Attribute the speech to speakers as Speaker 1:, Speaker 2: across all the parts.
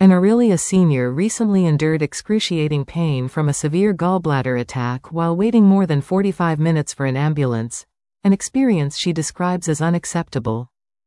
Speaker 1: An Aurelia senior recently endured excruciating pain from a severe gallbladder attack while waiting more than 45 minutes for an ambulance, an experience she describes as unacceptable.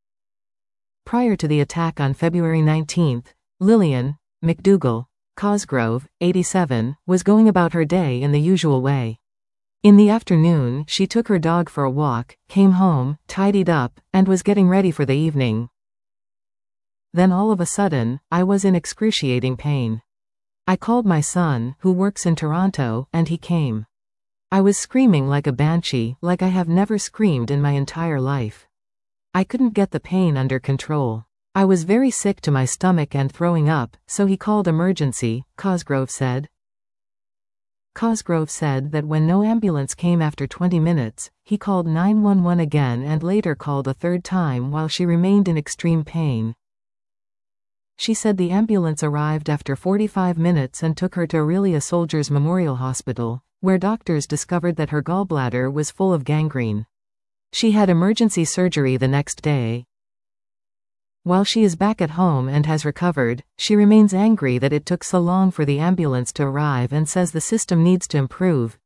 Speaker 1: Prior to the attack on February 19, Lillian McDougall Cosgrove, 87, was going about her day in the usual way. In the afternoon, she took her dog for a walk, came home, tidied up, and was getting ready for the evening. Then all of a sudden, I was in excruciating pain. I called my son, who works in Toronto, and he came. I was screaming like a banshee, like I have never screamed in my entire life. I couldn't get the pain under control. I was very sick to my stomach and throwing up, so he called emergency, Cosgrove said. Cosgrove said that when no ambulance came after 20 minutes, he called 911 again and later called a third time while she remained in extreme pain. She said the ambulance arrived after 45 minutes and took her to Aurelia Soldiers Memorial Hospital, where doctors discovered that her gallbladder was full of gangrene. She had emergency surgery the next day. While she is back at home and has recovered, she remains angry that it took so long for the ambulance to arrive and says the system needs to improve.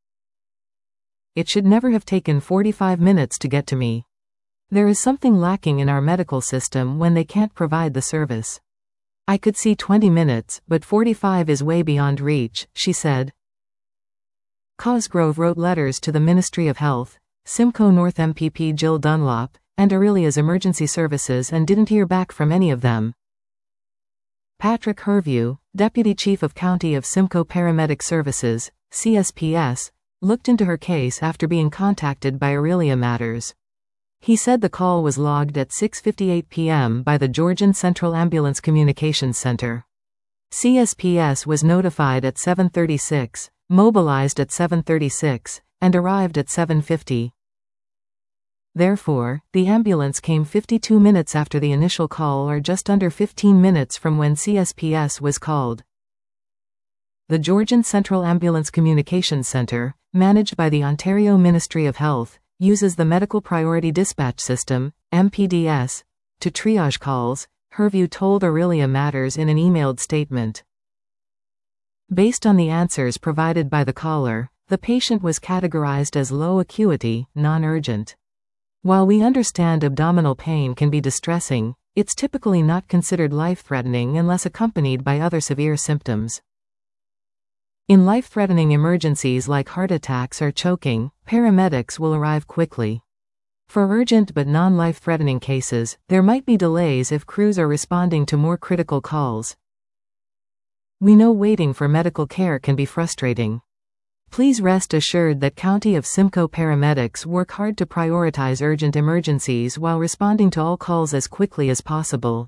Speaker 1: It should never have taken 45 minutes to get to me. There is something lacking in our medical system when they can't provide the service. I could see 20 minutes, but 45 is way beyond reach, she said. Cosgrove wrote letters to the Ministry of Health, Simcoe North MPP Jill Dunlop, and Aurelia's emergency services and didn't hear back from any of them. Patrick Herview, Deputy Chief of County of Simcoe Paramedic Services, CSPS, looked into her case after being contacted by Aurelia Matters. He said the call was logged at 6:58 p.m. by the Georgian Central Ambulance Communications Center. CSPS was notified at 7:36, mobilized at 7:36, and arrived at 7:50. Therefore, the ambulance came 52 minutes after the initial call or just under 15 minutes from when CSPS was called. The Georgian Central Ambulance Communications Centre, managed by the Ontario Ministry of Health, uses the Medical Priority Dispatch System, MPDS, to triage calls, Herview told Aurelia Matters in an emailed statement. Based on the answers provided by the caller, the patient was categorized as low acuity, non-urgent. While we understand abdominal pain can be distressing, it's typically not considered life-threatening unless accompanied by other severe symptoms. In life-threatening emergencies like heart attacks or choking, paramedics will arrive quickly. For urgent but non-life-threatening cases, there might be delays if crews are responding to more critical calls. We know waiting for medical care can be frustrating. Please rest assured that County of Simcoe paramedics work hard to prioritize urgent emergencies while responding to all calls as quickly as possible.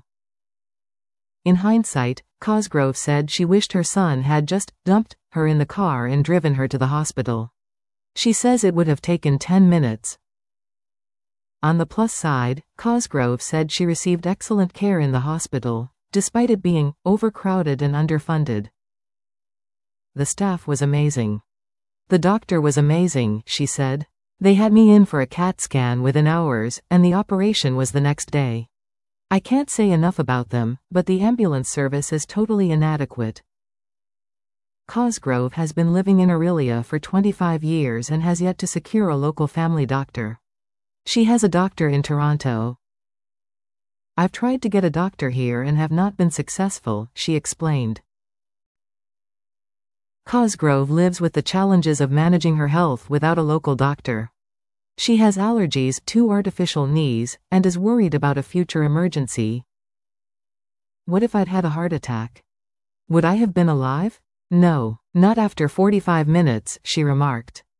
Speaker 1: In hindsight, Cosgrove said she wished her son had just dumped her in the car and driven her to the hospital. She says it would have taken 10 minutes. On the plus side, Cosgrove said she received excellent care in the hospital, despite it being overcrowded and underfunded. The staff was amazing. The doctor was amazing, she said. They had me in for a CAT scan within hours, and the operation was the next day. I can't say enough about them, but the ambulance service is totally inadequate. Cosgrove has been living in Aurelia for 25 years and has yet to secure a local family doctor. She has a doctor in Toronto. I've tried to get a doctor here and have not been successful, she explained. Cosgrove lives with the challenges of managing her health without a local doctor. She has allergies, 2 artificial knees, and is worried about a future emergency. What if I'd had a heart attack? Would I have been alive? No, not after 45 minutes, she remarked.